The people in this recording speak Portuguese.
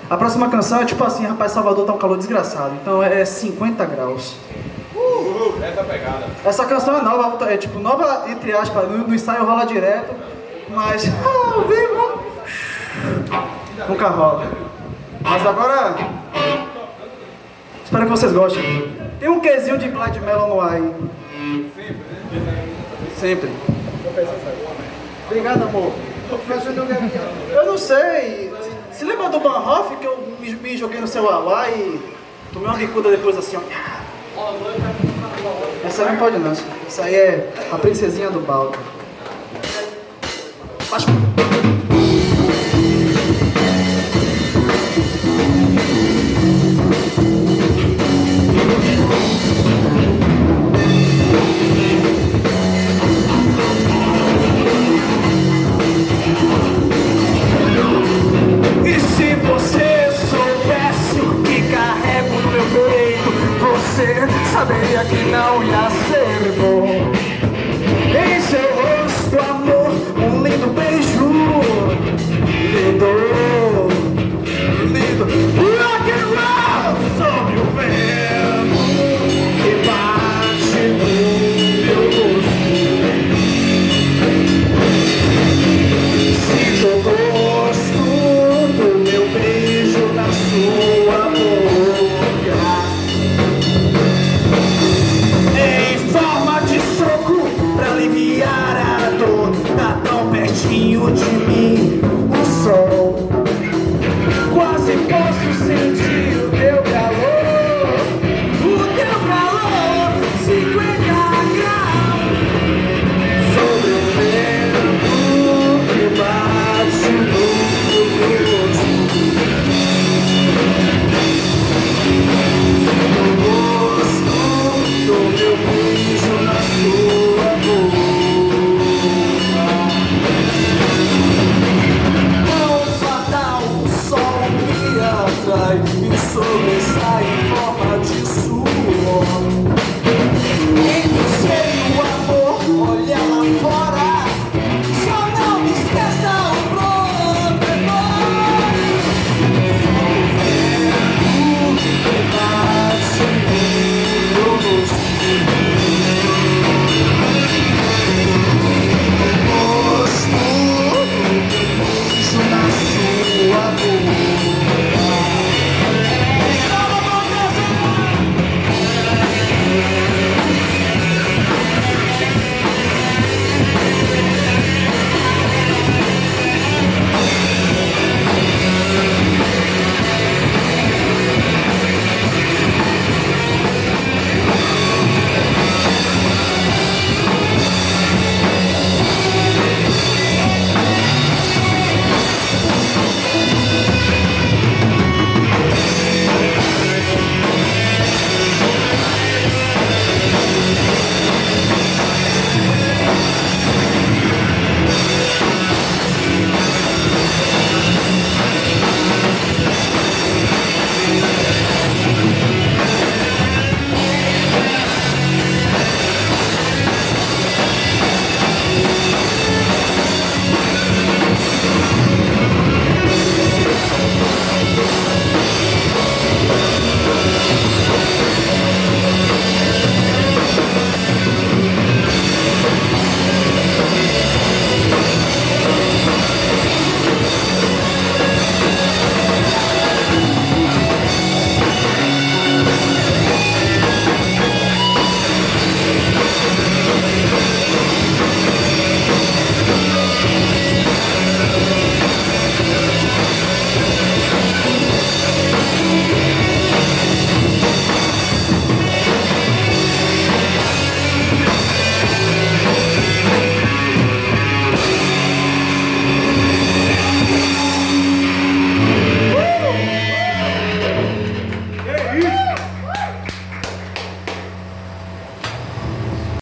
A próxima canção é tipo assim, rapaz, Salvador tá um calor desgraçado, então é 50 graus. Essa pegada. Essa canção é nova, é tipo nova entre aspas, no ensaio rola direto, mas ao vivo nunca rola. Mas agora, espero que vocês gostem. Tem um quezinho de Blind Melon no ar aí. Sempre. Obrigado, amor. Eu não sei. Se lembra do Banhoff que eu me joguei no celular lá e tomei uma bicuda depois assim, ó. Essa não pode não. Essa aí é a princesinha do balde. E se você soubesse o que carrego no meu peito, você saberia que não ia ser bom. Em seu rosto, amor, um lindo beijo. Lindo, lindo. Rock and roll sobre o vento que bate no meu rosto. Sinto o gosto do meu beijo na sua boca, em forma de soco pra aliviar a dor. Tá tão pertinho de mim o sol, quase posso sentir o teu calor, 50 graus sobre o vento que bate no meu rosto. Sinto o gosto do meu beijo na sua boca. Tão fatal, o sol me atrai e sobressai em forma de suor.